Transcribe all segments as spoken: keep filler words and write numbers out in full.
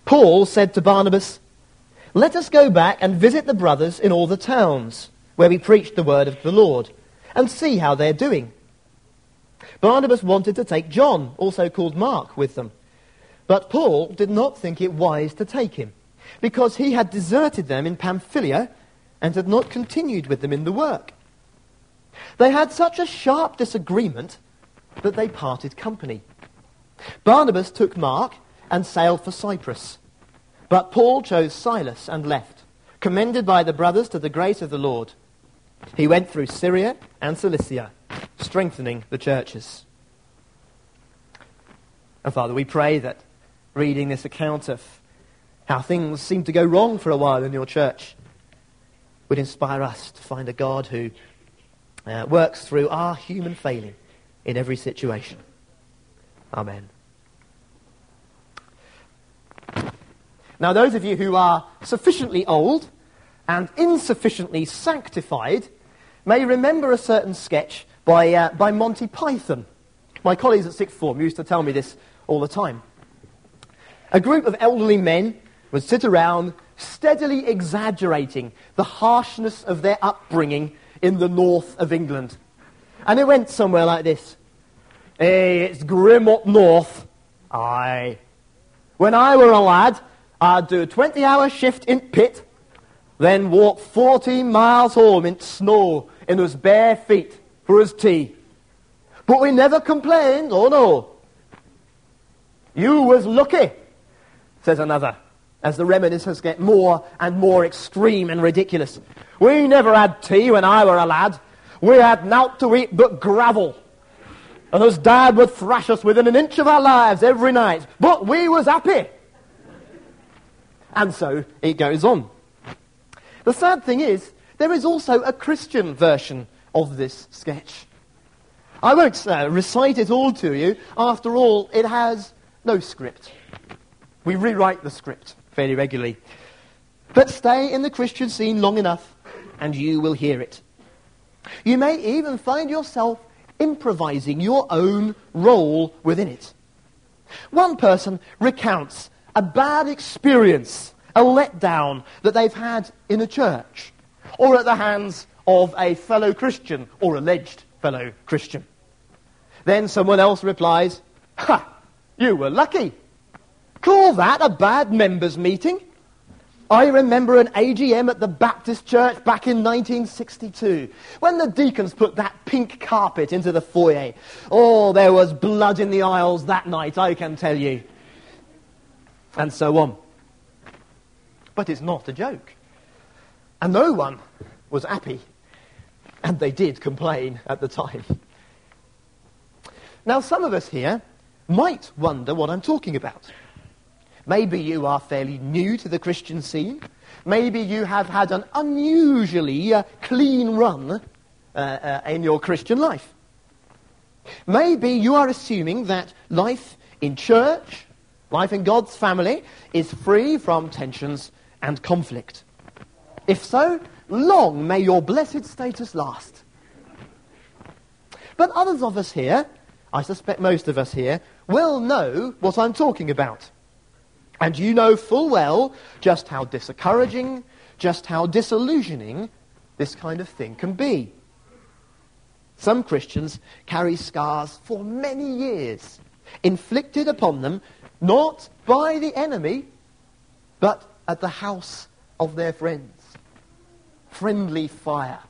Paul said to Barnabas, "Let us go back and visit the brothers in all the towns where we preached the word of the Lord, and see how they're doing." Barnabas wanted to take John, also called Mark, with them. But Paul did not think it wise to take him, because he had deserted them in Pamphylia and had not continued with them in the work. They had such a sharp disagreement that they parted company. Barnabas took Mark and sailed for Cyprus, but Paul chose Silas and left, commended by the brothers to the grace of the Lord. He went through Syria and Cilicia, strengthening the churches. And Father, we pray that reading this account of how things seem to go wrong for a while in your church would inspire us to find a God who uh, works through our human failing in every situation. Amen. Now, those of you who are sufficiently old and insufficiently sanctified may remember a certain sketch by, uh, by Monty Python. My colleagues at sixth form used to tell me this all the time. A group of elderly men would sit around steadily exaggerating the harshness of their upbringing in the north of England. And it went somewhere like this. "Hey, it's grim up north. Aye. When I were a lad, I'd do a twenty-hour shift in pit, then walk fourteen miles home in snow in us bare feet for us tea. But we never complained, oh no." "You was lucky," says another, as the reminiscences get more and more extreme and ridiculous. "We never had tea when I were a lad. We had nowt to eat but gravel. And us dad would thrash us within an inch of our lives every night. But we was happy." And so it goes on. The sad thing is, there is also a Christian version of this sketch. I won't uh, recite it all to you. After all, it has no script. We rewrite the script fairly regularly. But stay in the Christian scene long enough, and you will hear it. You may even find yourself improvising your own role within it. One person recounts a bad experience, a letdown that they've had in a church, or at the hands of a fellow Christian, or alleged fellow Christian. Then someone else replies, "Ha! You were lucky. Call that a bad members' meeting? I remember an A G M at the Baptist Church back in nineteen sixty-two, when the deacons put that pink carpet into the foyer. Oh, there was blood in the aisles that night, I can tell you." And so on. But it's not a joke. And no one was happy. And they did complain at the time. Now, some of us here might wonder what I'm talking about. Maybe you are fairly new to the Christian scene. Maybe you have had an unusually uh, clean run uh, uh, in your Christian life. Maybe you are assuming that life in church, life in God's family, is free from tensions and conflict. If so, long may your blessed status last. But others of us here, I suspect most of us here, will know what I'm talking about. And you know full well just how discouraging, just how disillusioning this kind of thing can be. Some Christians carry scars for many years, inflicted upon them not by the enemy, but at the house of their friends. Friendly fire.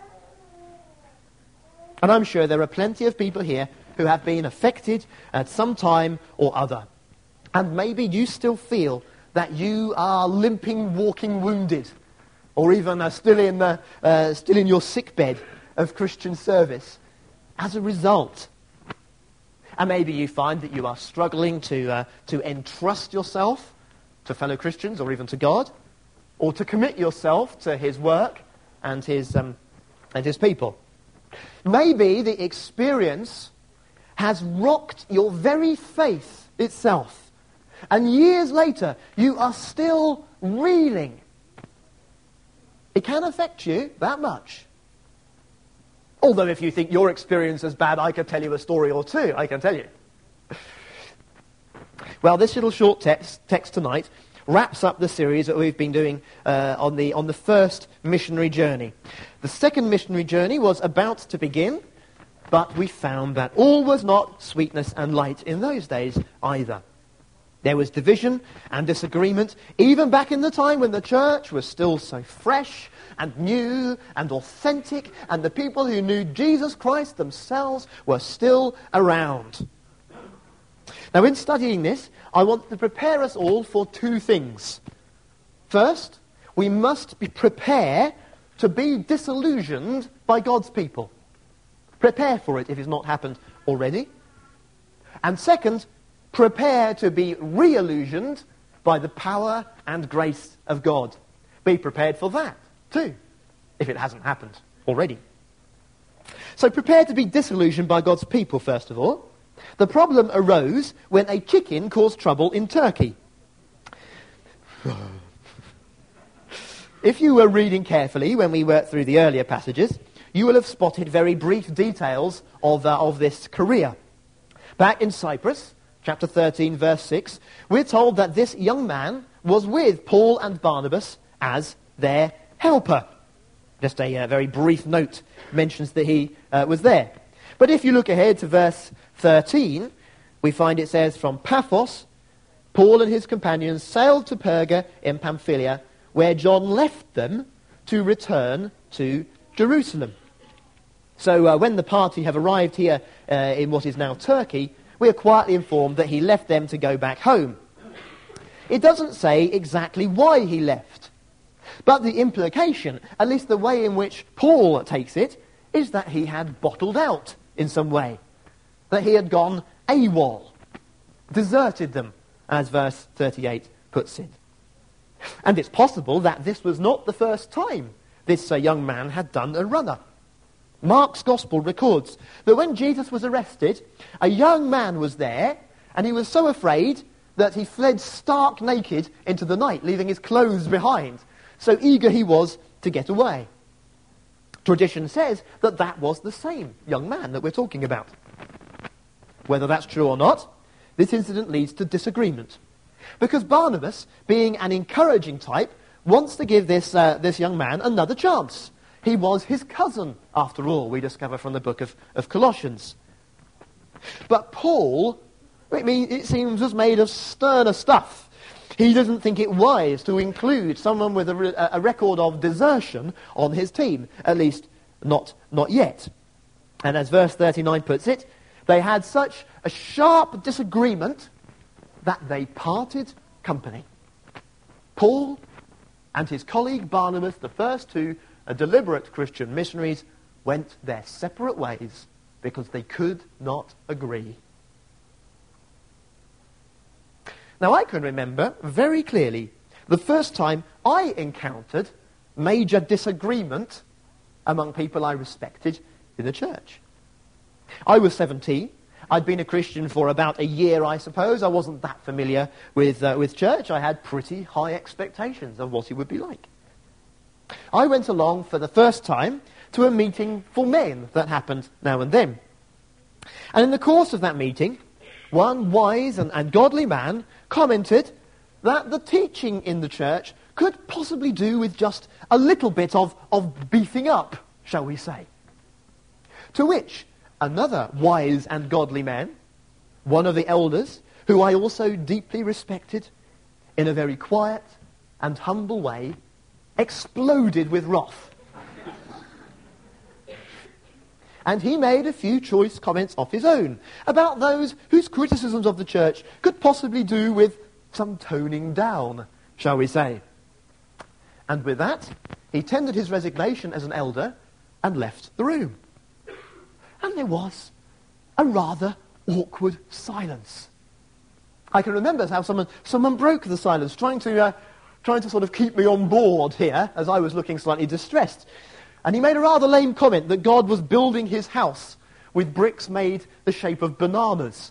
And I'm sure there are plenty of people here who have been affected at some time or other. And maybe you still feel that you are limping, walking, wounded, or even uh, still in the, uh, still in your sickbed of Christian service as a result. And maybe you find that you are struggling to uh, to entrust yourself to fellow Christians, or even to God, or to commit yourself to His work and His um, and His people. Maybe the experience has rocked your very faith itself. And years later, you are still reeling. It can affect you that much. Although if you think your experience is bad, I could tell you a story or two, I can tell you. Well, this little short text, text tonight wraps up the series that we've been doing uh, on the on the first missionary journey. The second missionary journey was about to begin, but we found that all was not sweetness and light in those days either. There was division and disagreement, even back in the time when the church was still so fresh and new and authentic, and the people who knew Jesus Christ themselves were still around. Now, in studying this, I want to prepare us all for two things. First, we must be prepare to be disillusioned by God's people. Prepare for it if it's not happened already. And second, prepare to be re-illusioned by the power and grace of God. Be prepared for that too, if it hasn't happened already. So prepare to be disillusioned by God's people, first of all. The problem arose when a chicken caused trouble in Turkey. If you were reading carefully when we worked through the earlier passages, you will have spotted very brief details of, uh, of this career. Back in Cyprus, chapter thirteen, verse six, we're told that this young man was with Paul and Barnabas as their helper. Just a uh, very brief note mentions that he uh, was there. But if you look ahead to verse thirteen, we find it says, from Paphos, Paul and his companions sailed to Perga in Pamphylia, where John left them to return to Jerusalem. So uh, when the party have arrived here uh, in what is now Turkey, we are quietly informed that he left them to go back home. It doesn't say exactly why he left, but the implication, at least the way in which Paul takes it, is that he had bottled out in some way, that he had gone AWOL, deserted them, as verse thirty-eight puts it. And it's possible that this was not the first time this uh, young man had done a runner. Mark's Gospel records that when Jesus was arrested, a young man was there, and he was so afraid that he fled stark naked into the night, leaving his clothes behind. So eager he was to get away. Tradition says that that was the same young man that we're talking about. Whether that's true or not, this incident leads to disagreement. Because Barnabas, being an encouraging type, wants to give this, uh, this young man another chance. He was his cousin, after all, we discover from the book of, of Colossians. But Paul, I mean, it seems, was made of sterner stuff. He doesn't think it wise to include someone with a, re- a record of desertion on his team, at least not, not yet. And as verse thirty-nine puts it, they had such a sharp disagreement that they parted company. Paul and his colleague Barnabas, the first two a deliberate Christian missionaries, went their separate ways because they could not agree. Now, I can remember very clearly the first time I encountered major disagreement among people I respected in the church. I was seventeen. I'd been a Christian for about a year, I suppose. I wasn't that familiar with, uh, with church. I had pretty high expectations of what it would be like. I went along for the first time to a meeting for men that happened now and then. And in the course of that meeting, one wise and, and godly man commented that the teaching in the church could possibly do with just a little bit of, of beefing up, shall we say. To which another wise and godly man, one of the elders, who I also deeply respected, in a very quiet and humble way, exploded with wrath. And he made a few choice comments of his own about those whose criticisms of the church could possibly do with some toning down, shall we say. And with that, he tendered his resignation as an elder and left the room. And there was a rather awkward silence. I can remember how someone someone broke the silence, trying to uh, trying to sort of keep me on board here, as I was looking slightly distressed. And he made a rather lame comment that God was building his house with bricks made the shape of bananas.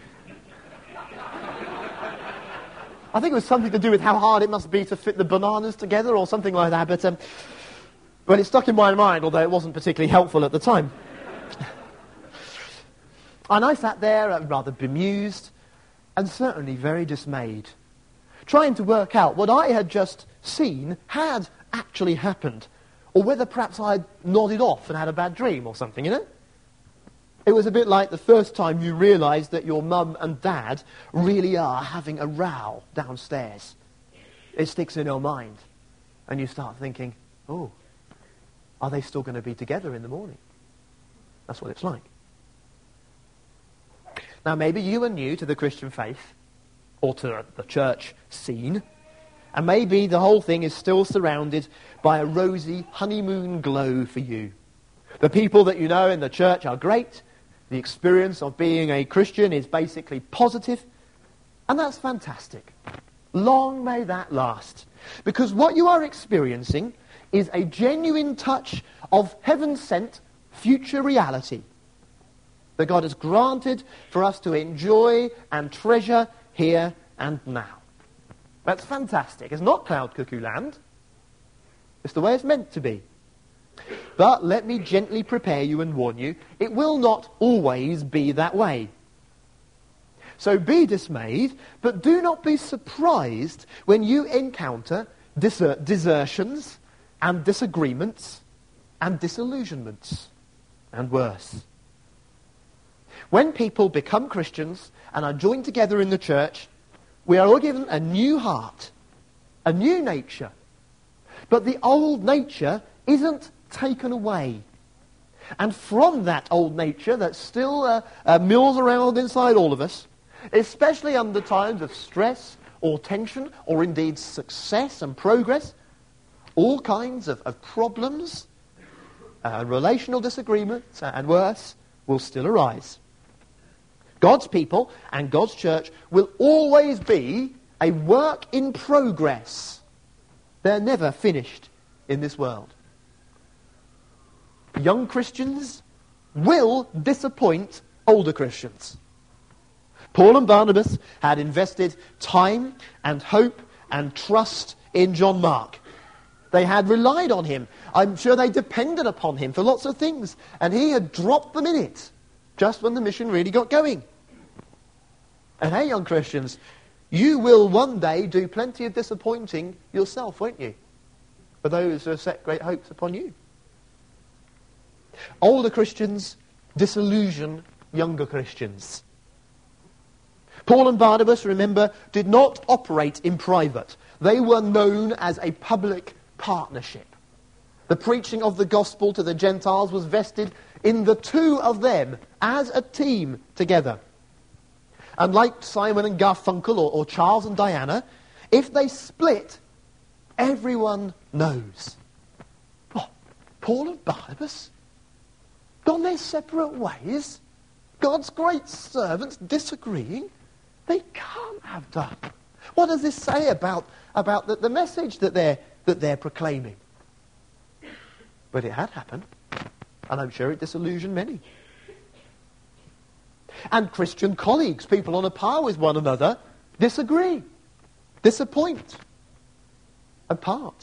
I think it was something to do with how hard it must be to fit the bananas together or something like that. But um, well, it stuck in my mind, although it wasn't particularly helpful at the time. And I sat there uh, rather bemused and certainly very dismayed, trying to work out what I had just seen had actually happened, or whether perhaps I had nodded off and had a bad dream or something, you know? It was a bit like the first time you realised that your mum and dad really are having a row downstairs. It sticks in your mind, and you start thinking, oh, are they still going to be together in the morning? That's what it's like. Now, maybe you are new to the Christian faith, or to the church scene, and maybe the whole thing is still surrounded by a rosy honeymoon glow for you. The people that you know in the church are great. The experience of being a Christian is basically positive, and that's fantastic. Long may that last. Because what you are experiencing is a genuine touch of heaven-sent future reality that God has granted for us to enjoy and treasure here and now. That's fantastic. It's not cloud cuckoo land. It's the way it's meant to be. But let me gently prepare you and warn you, it will not always be that way. So be dismayed, but do not be surprised when you encounter deser- desertions and disagreements and disillusionments and worse. When people become Christians and are joined together in the church, we are all given a new heart, a new nature. But the old nature isn't taken away. And from that old nature that still uh, uh, mills around inside all of us, especially under times of stress or tension or indeed success and progress, all kinds of, of problems, uh, relational disagreements and worse will still arise. God's people and God's church will always be a work in progress. They're never finished in this world. Young Christians will disappoint older Christians. Paul and Barnabas had invested time and hope and trust in John Mark. They had relied on him. I'm sure they depended upon him for lots of things. And he had dropped them in it just when the mission really got going. And hey, young Christians, you will one day do plenty of disappointing yourself, won't you? For those who have set great hopes upon you. Older Christians disillusion younger Christians. Paul and Barnabas, remember, did not operate in private. They were known as a public partnership. The preaching of the gospel to the Gentiles was vested in the two of them as a team together. And like Simon and Garfunkel or, or Charles and Diana, if they split, everyone knows. Oh, Paul and Barnabas? Gone their separate ways? God's great servants disagreeing? They can't have done. What does this say about, about the, the message that they're, that they're proclaiming? But it had happened, and I'm sure it disillusioned many. And Christian colleagues, people on a par with one another, disagree, disappoint, and part.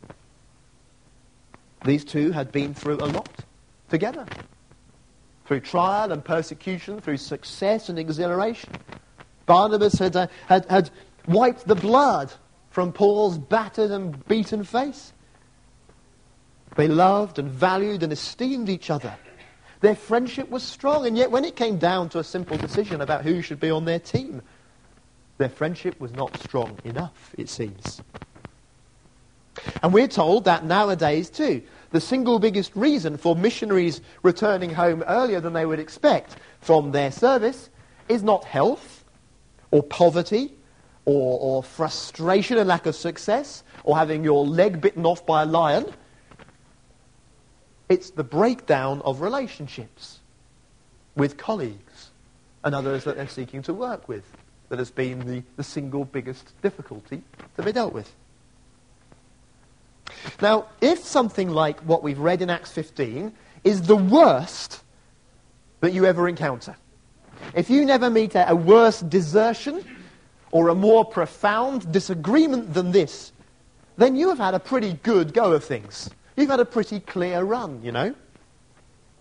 These two had been through a lot together. Through trial and persecution, through success and exhilaration. Barnabas had, uh, had, had wiped the blood from Paul's battered and beaten face. They loved and valued and esteemed each other. Their friendship was strong, and yet when it came down to a simple decision about who should be on their team, their friendship was not strong enough, it seems. And we're told that nowadays too, the single biggest reason for missionaries returning home earlier than they would expect from their service is not health, or poverty, or, or frustration and lack of success, or having your leg bitten off by a lion. It's the breakdown of relationships with colleagues and others that they're seeking to work with that has been the, the single biggest difficulty to be dealt with. Now, if something like what we've read in Acts fifteen is the worst that you ever encounter, if you never meet a, a worse desertion or a more profound disagreement than this, then you have had a pretty good go of things. You've had a pretty clear run, you know.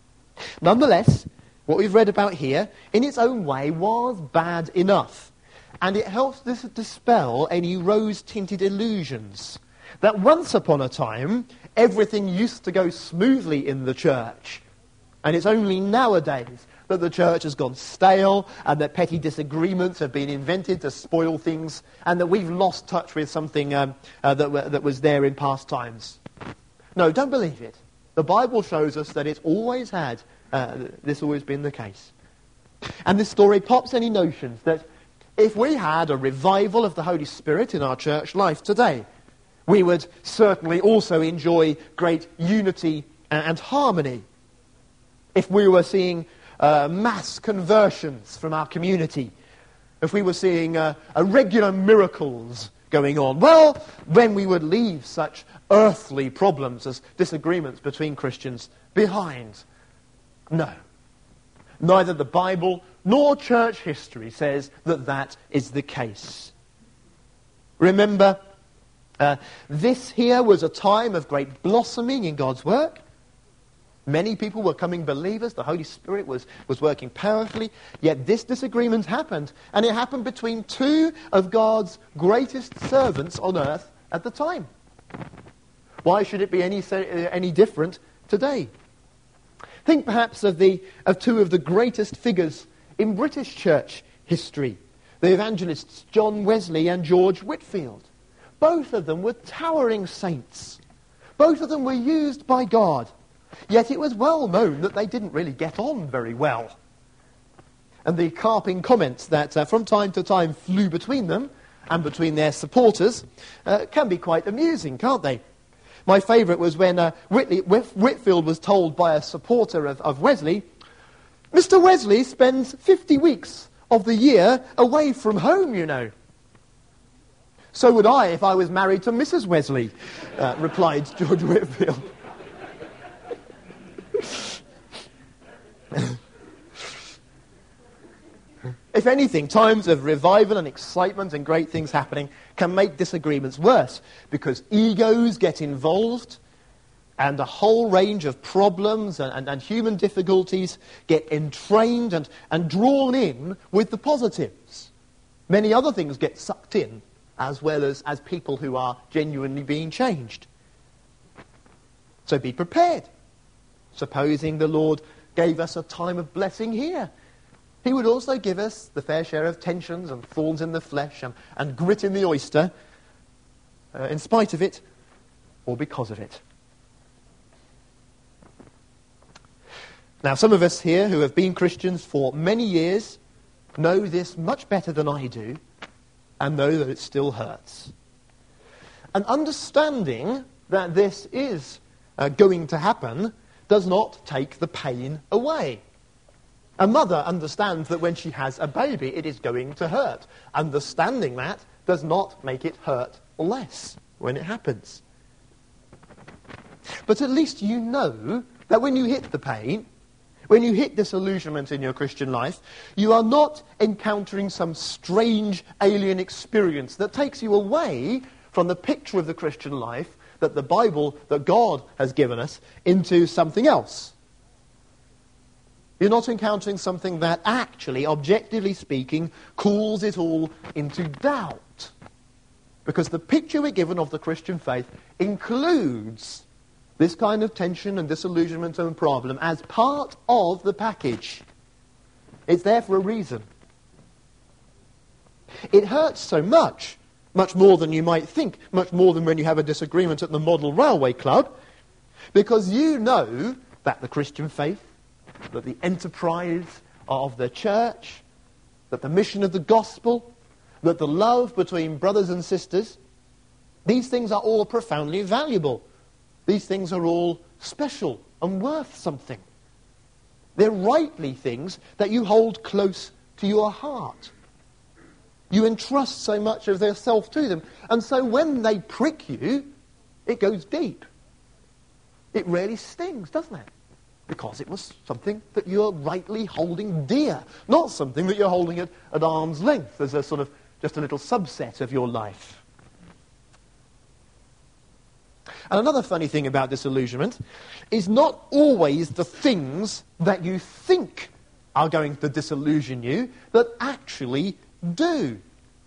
Nonetheless, what we've read about here, in its own way, was bad enough. And it helps dis- dispel any rose-tinted illusions that once upon a time, everything used to go smoothly in the church. And it's only nowadays that the church has gone stale and that petty disagreements have been invented to spoil things and that we've lost touch with something um, uh, that, w- that was there in past times. No, don't believe it. The Bible shows us that it's always had, uh, this always been the case. And this story pops any notions that if we had a revival of the Holy Spirit in our church life today, we would certainly also enjoy great unity and harmony. If we were seeing uh, mass conversions from our community, if we were seeing uh, uh, regular miracles going on, well, then we would leave such earthly problems as disagreements between Christians behind. No. Neither the Bible nor church history says that that is the case. Remember, uh, this here was a time of great blossoming in God's work. Many people were coming believers. The Holy Spirit was, was working powerfully. Yet this disagreement happened. And it happened between two of God's greatest servants on earth at the time. Why should it be any, any different today? Think perhaps of, the, of two of the greatest figures in British church history, the evangelists John Wesley and George Whitefield. Both of them were towering saints. Both of them were used by God. Yet it was well known that they didn't really get on very well. And the carping comments that uh, from time to time flew between them and between their supporters uh, can be quite amusing, can't they? My favourite was when uh, Whitley, Whitefield was told by a supporter of, of Wesley, Mister Wesley spends fifty weeks of the year away from home, you know. So would I if I was married to Missus Wesley, uh, replied George Whitefield. If anything, times of revival and excitement and great things happening can make disagreements worse because egos get involved and a whole range of problems and, and, and human difficulties get entrained and, and drawn in with the positives. Many other things get sucked in as well as, as people who are genuinely being changed. So be prepared. Supposing the Lord gave us a time of blessing here, He would also give us the fair share of tensions and thorns in the flesh and, and grit in the oyster, uh, in spite of it or because of it. Now, some of us here who have been Christians for many years know this much better than I do and know that it still hurts. And understanding that this is uh, going to happen does not take the pain away. A mother understands that when she has a baby, it is going to hurt. Understanding that does not make it hurt less when it happens. But at least you know that when you hit the pain, when you hit disillusionment in your Christian life, you are not encountering some strange alien experience that takes you away from the picture of the Christian life that the Bible, that God has given us, into something else. You're not encountering something that actually, objectively speaking, calls it all into doubt. Because the picture we're given of the Christian faith includes this kind of tension and disillusionment and problem as part of the package. It's there for a reason. It hurts so much, much more than you might think, much more than when you have a disagreement at the Model Railway Club, because you know that the Christian faith, that the enterprise of the church, that the mission of the gospel, that the love between brothers and sisters, these things are all profoundly valuable. These things are all special and worth something. They're rightly things that you hold close to your heart. You entrust so much of yourself to them. And so when they prick you, it goes deep. It really stings, doesn't it? Because it was something that you're rightly holding dear, not something that you're holding at, at arm's length as a sort of just a little subset of your life. And another funny thing about disillusionment is not always the things that you think are going to disillusion you that actually do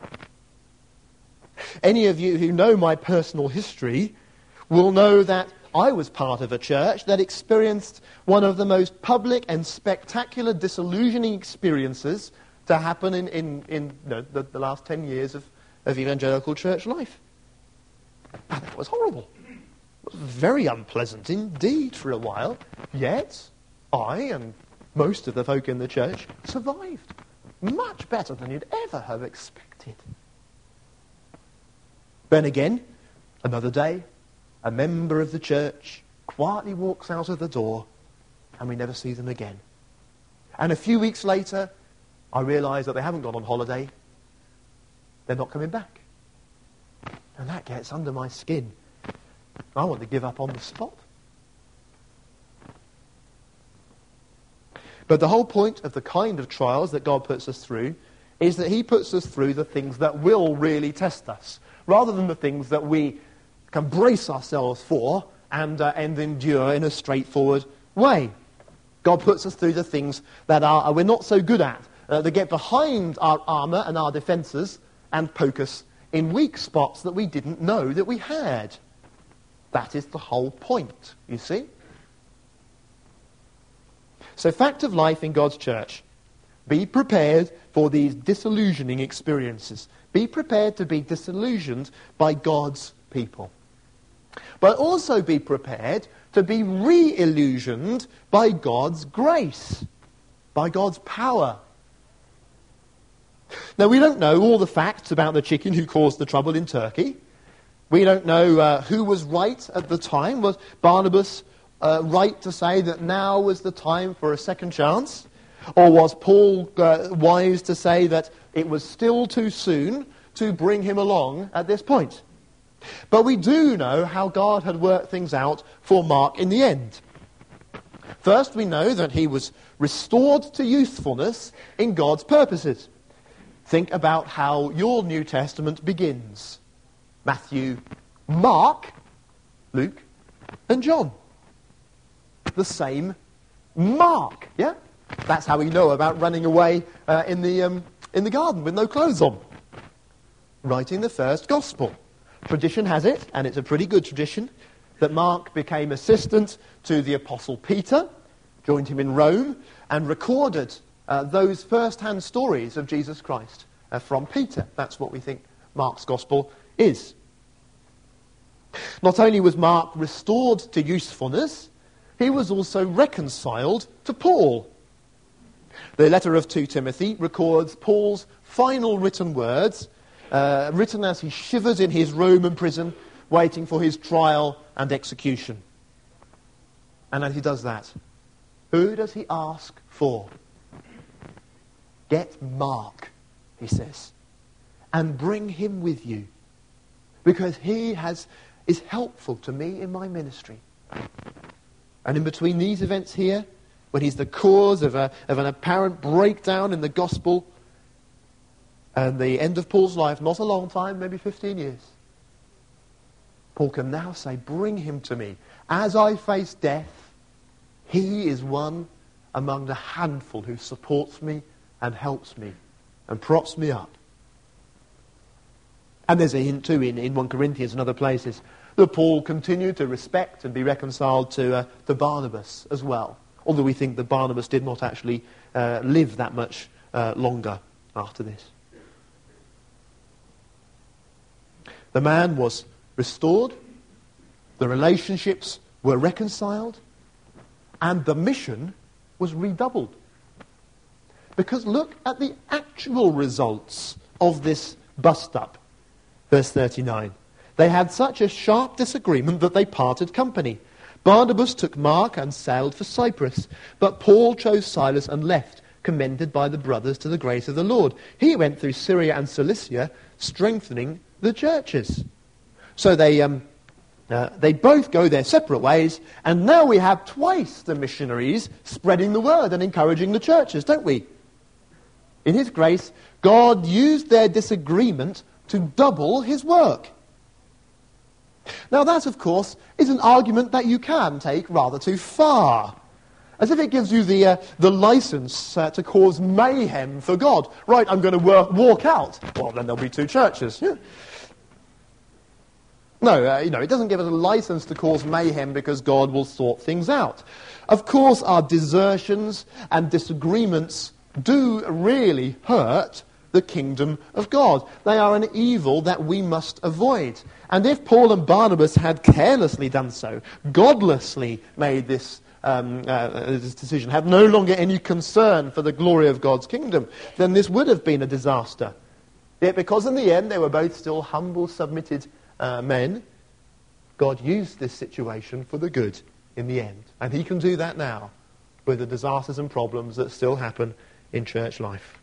Any of you who know my personal history will know that I was part of a church that experienced one of the most public and spectacular disillusioning experiences to happen in, in, in you know, the, the last ten years of, of evangelical church life. And that was horrible. It was very unpleasant indeed for a while. Yet, I and most of the folk in the church survived. Much better than you'd ever have expected. Then again, another day, a member of the church quietly walks out of the door and we never see them again. And a few weeks later, I realise that they haven't gone on holiday. They're not coming back. And that gets under my skin. I want to give up on the spot. But the whole point of the kind of trials that God puts us through is that he puts us through the things that will really test us, rather than the things that we can brace ourselves for and, uh, and endure in a straightforward way. God puts us through the things that are, uh, we're not so good at, uh, that get behind our armour and our defences and poke us in weak spots that we didn't know that we had. That is the whole point, you see. So, fact of life in God's church. Be prepared for these disillusioning experiences. Be prepared to be disillusioned by God's people. But also be prepared to be re-illusioned by God's grace, by God's power. Now, we don't know all the facts about the chicken who caused the trouble in Turkey. We don't know uh, who was right at the time. Was Barnabas uh, right to say that now was the time for a second chance? Or was Paul uh, wise to say that it was still too soon to bring him along at this point? But we do know how God had worked things out for Mark in the end. First, we know that he was restored to usefulness in God's purposes. Think about how your New Testament begins. Matthew, Mark, Luke, and John. The same Mark, yeah? That's how we know about running away uh, in the um, in the garden with no clothes on. Writing the first gospel. Tradition has it, and it's a pretty good tradition, that Mark became assistant to the Apostle Peter, joined him in Rome, and recorded uh, those first-hand stories of Jesus Christ uh, from Peter. That's what we think Mark's gospel is. Not only was Mark restored to usefulness, he was also reconciled to Paul. The letter of Second Timothy records Paul's final written words, uh, written as he shivers in his Roman prison, waiting for his trial and execution. And as he does that, who does he ask for? Get Mark, he says, and bring him with you, because he has is helpful to me in my ministry. And in between these events here, when he's the cause of, a, of an apparent breakdown in the gospel, and the end of Paul's life, not a long time, maybe fifteen years, Paul can now say, bring him to me. As I face death, he is one among the handful who supports me and helps me and props me up. And there's a hint too in, in First Corinthians and other places that Paul continued to respect and be reconciled to, uh, to Barnabas as well. Although we think that Barnabas did not actually uh, live that much uh, longer after this. The man was restored, the relationships were reconciled, and the mission was redoubled. Because look at the actual results of this bust-up. Verse thirty-nine. They had such a sharp disagreement that they parted company. Barnabas took Mark and sailed for Cyprus, but Paul chose Silas and left, commended by the brothers to the grace of the Lord. He went through Syria and Cilicia, strengthening the churches. So they um, uh, they both go their separate ways, and now we have twice the missionaries spreading the word and encouraging the churches, don't we? In his grace, God used their disagreement to double his work. Now that, of course, is an argument that you can take rather too far. As if it gives you the, uh, the license uh, to cause mayhem for God. Right, I'm going to work, walk out. Well, then there'll be two churches. Yeah. No, uh, you know, it doesn't give us a license to cause mayhem because God will sort things out. Of course, our desertions and disagreements do really hurt the kingdom of God. They are an evil that we must avoid. And if Paul and Barnabas had carelessly done so, godlessly made this, um, uh, this decision, had no longer any concern for the glory of God's kingdom, then this would have been a disaster. Yet because in the end they were both still humble, submitted uh, men, God used this situation for the good in the end. And he can do that now with the disasters and problems that still happen in church life.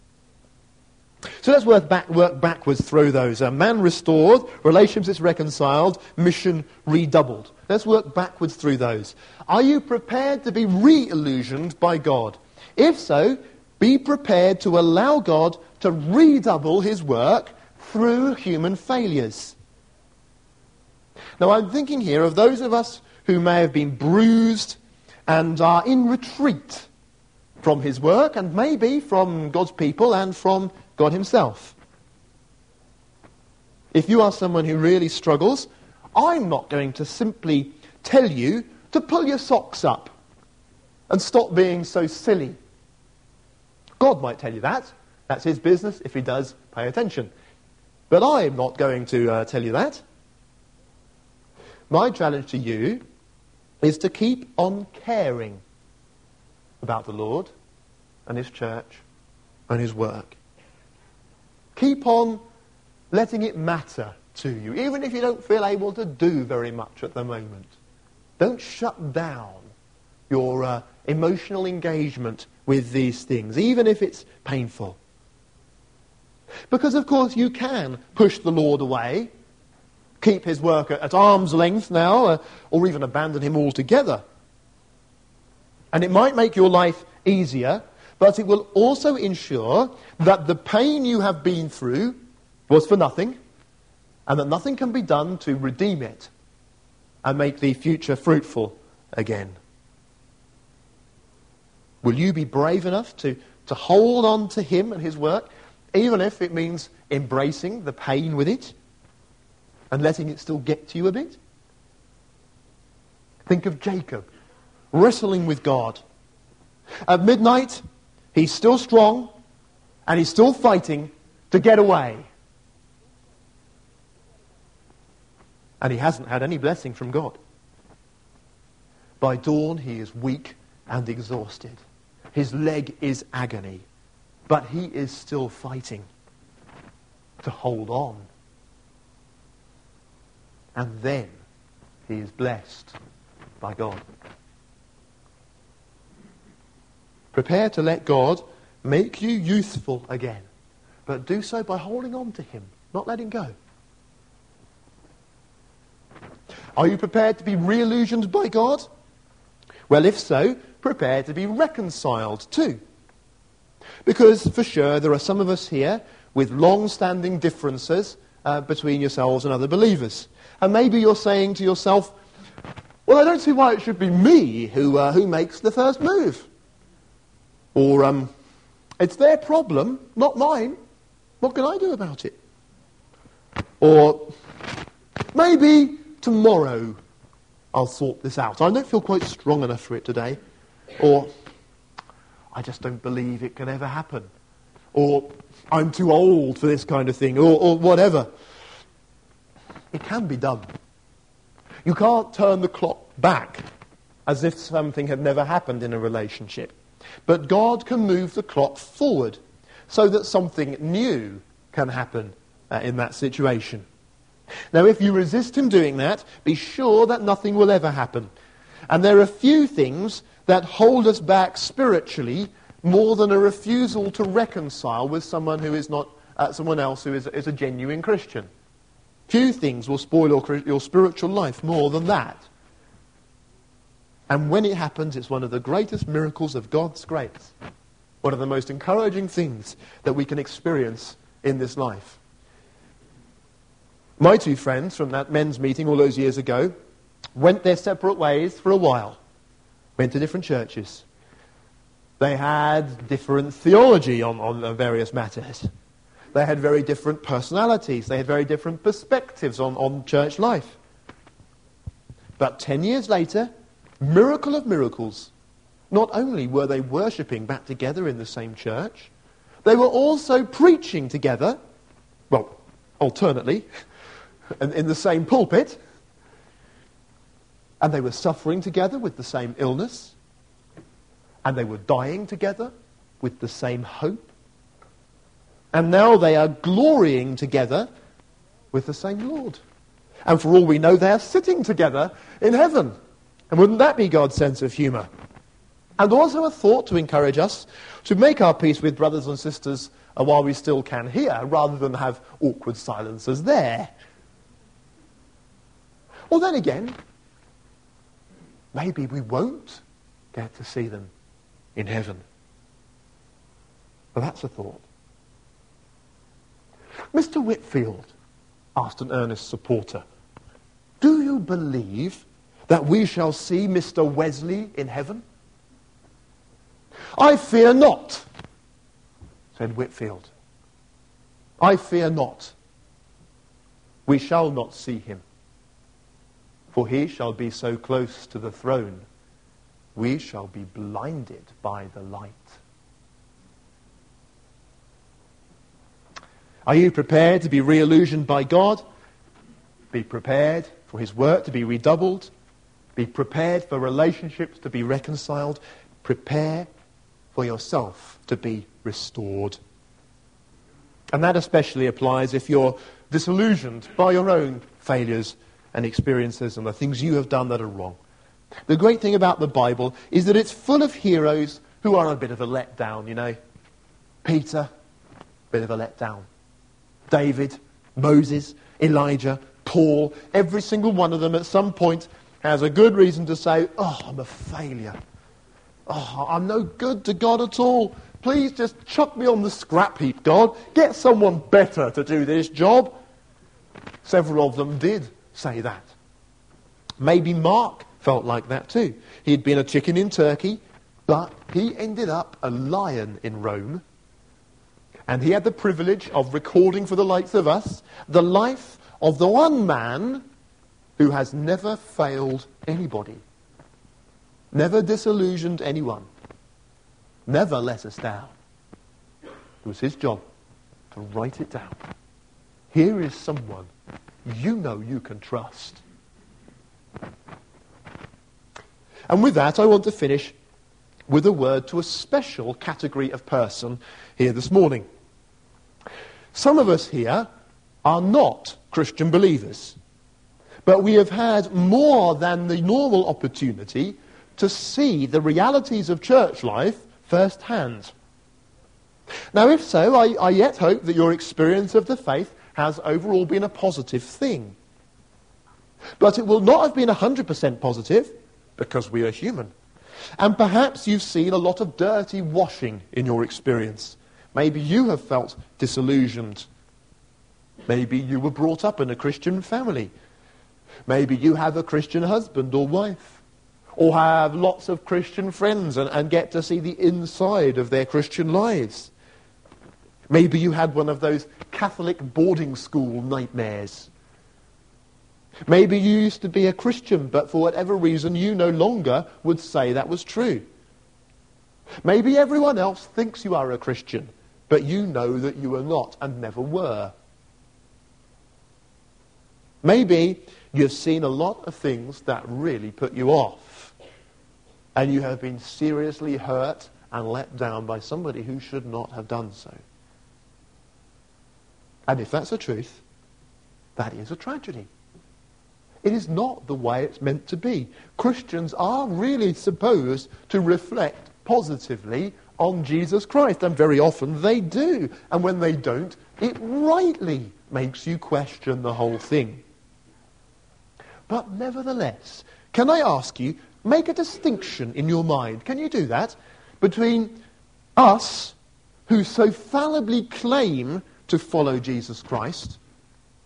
So let's work, back, work backwards through those. Uh, man restored, relationships reconciled, mission redoubled. Let's work backwards through those. Are you prepared to be re-illusioned by God? If so, be prepared to allow God to redouble his work through human failures. Now I'm thinking here of those of us who may have been bruised and are in retreat from his work, and maybe from God's people and from God himself. If you are someone who really struggles, I'm not going to simply tell you to pull your socks up and stop being so silly. God might tell you that. That's his business. If he does, pay attention. But I'm not going to uh, tell you that. My challenge to you is to keep on caring about the Lord and his church and his work. Keep on letting it matter to you, even if you don't feel able to do very much at the moment. Don't shut down your uh, emotional engagement with these things, even if it's painful. Because, of course, you can push the Lord away, keep his work at, at arm's length now, uh, or even abandon him altogether. And it might make your life easier, but it will also ensure that the pain you have been through was for nothing, and that nothing can be done to redeem it and make the future fruitful again. Will you be brave enough to, to hold on to him and his work, even if it means embracing the pain with it and letting it still get to you a bit? Think of Jacob wrestling with God. At midnight, he's still strong and he's still fighting to get away. And he hasn't had any blessing from God. By dawn, he is weak and exhausted. His leg is agony. But he is still fighting to hold on. And then he is blessed by God. Prepare to let God make you youthful again. But do so by holding on to him, not letting go. Are you prepared to be re-illusioned by God? Well, if so, prepare to be reconciled too. Because, for sure, there are some of us here with long-standing differences uh, between yourselves and other believers. And maybe you're saying to yourself, well, I don't see why it should be me who, uh, who makes the first move. Or, um, it's their problem, not mine. What can I do about it? Or, maybe tomorrow I'll sort this out. I don't feel quite strong enough for it today. Or, I just don't believe it can ever happen. Or, I'm too old for this kind of thing. Or, or whatever. It can be done. You can't turn the clock back as if something had never happened in a relationship. But God can move the clock forward so that something new can happen uh, in that situation. Now, if you resist him doing that, be sure that nothing will ever happen. And there are few things that hold us back spiritually more than a refusal to reconcile with someone who is not uh, someone else who is, is a genuine Christian. Few things will spoil your, your spiritual life more than that. And when it happens, it's one of the greatest miracles of God's grace. One of the most encouraging things that we can experience in this life. My two friends from that men's meeting all those years ago went their separate ways for a while. went to different churches. They had different theology on, on various matters. They had very different personalities. They had very different perspectives on, on church life. But ten years later, miracle of miracles, not only were they worshipping back together in the same church, they were also preaching together, well, alternately, in, in the same pulpit, and they were suffering together with the same illness, and they were dying together with the same hope, and now they are glorying together with the same Lord. And for all we know, they are sitting together in heaven. And wouldn't that be God's sense of humour? And also a thought to encourage us to make our peace with brothers and sisters uh, while we still can hear, rather than have awkward silences there. Well, then again, maybe we won't get to see them in heaven. Well, that's a thought. Mister Whitfield, asked an earnest supporter, do you believe that we shall see Mister Wesley in heaven? I fear not, said Whitfield. I fear not. We shall not see him, for he shall be so close to the throne, we shall be blinded by the light. Are you prepared to be re-illusioned by God? Be prepared for his work to be redoubled. Be prepared for relationships to be reconciled. Prepare for yourself to be restored. And that especially applies if you're disillusioned by your own failures and experiences and the things you have done that are wrong. The great thing about the Bible is that it's full of heroes who are a bit of a letdown, you know. Peter, bit of a letdown. David, Moses, Elijah, Paul, every single one of them at some point has a good reason to say, oh, I'm a failure. Oh, I'm no good to God at all. Please just chuck me on the scrap heap, God. Get someone better to do this job. Several of them did say that. Maybe Mark felt like that too. He'd been a chicken in Turkey, but he ended up a lion in Rome. And he had the privilege of recording for the likes of us the life of the one man who has never failed anybody, never disillusioned anyone, never let us down. It was his job to write it down. Here is someone you know you can trust. And with that, I want to finish with a word to a special category of person here this morning. Some of us here are not Christian believers, but we have had more than the normal opportunity to see the realities of church life firsthand. Now, if so, I, I yet hope that your experience of the faith has overall been a positive thing. But it will not have been one hundred percent positive, because we are human. And perhaps you've seen a lot of dirty washing in your experience. Maybe you have felt disillusioned. Maybe you were brought up in a Christian family. Maybe you have a Christian husband or wife. Or have lots of Christian friends and, and get to see the inside of their Christian lives. Maybe you had one of those Catholic boarding school nightmares. Maybe you used to be a Christian, but for whatever reason you no longer would say that was true. Maybe everyone else thinks you are a Christian, but you know that you are not and never were. Maybe you've seen a lot of things that really put you off, and you have been seriously hurt and let down by somebody who should not have done so. And if that's the truth, that is a tragedy. It is not the way it's meant to be. Christians are really supposed to reflect positively on Jesus Christ, and very often they do. And when they don't, it rightly makes you question the whole thing. But nevertheless, can I ask you, make a distinction in your mind, can you do that, between us, who so fallibly claim to follow Jesus Christ,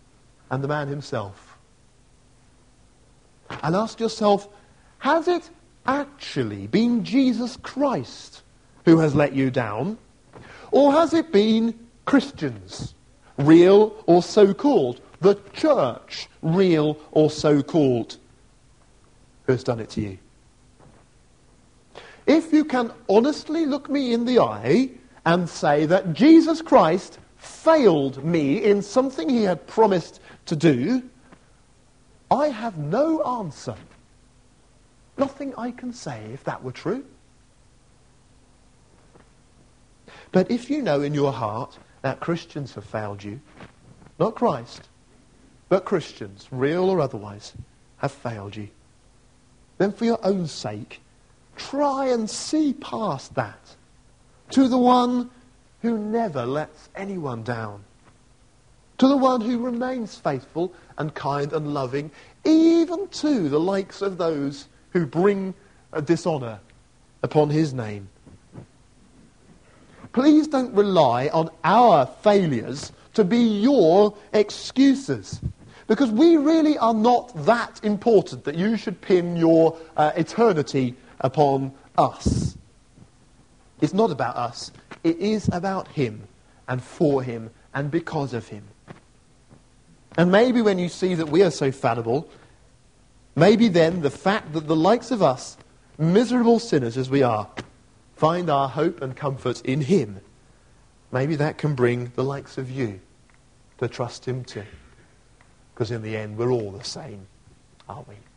and the man himself? And ask yourself, has it actually been Jesus Christ who has let you down? Or has it been Christians, real or so-called, the church, real or so-called, who has done it to you? If you can honestly look me in the eye and say that Jesus Christ failed me in something he had promised to do, I have no answer. Nothing I can say if that were true. But if you know in your heart that Christians have failed you, not Christ, but Christians, real or otherwise, have failed you, then for your own sake, try and see past that to the one who never lets anyone down, to the one who remains faithful and kind and loving, even to the likes of those who bring a dishonour upon his name. Please don't rely on our failures to be your excuses, because we really are not that important that you should pin your uh, eternity upon us. It's not about us. It is about him and for him and because of him. And maybe when you see that we are so fallible, maybe then the fact that the likes of us, miserable sinners as we are, find our hope and comfort in him, maybe that can bring the likes of you to trust him too. Because in the end we're all the same, aren't we?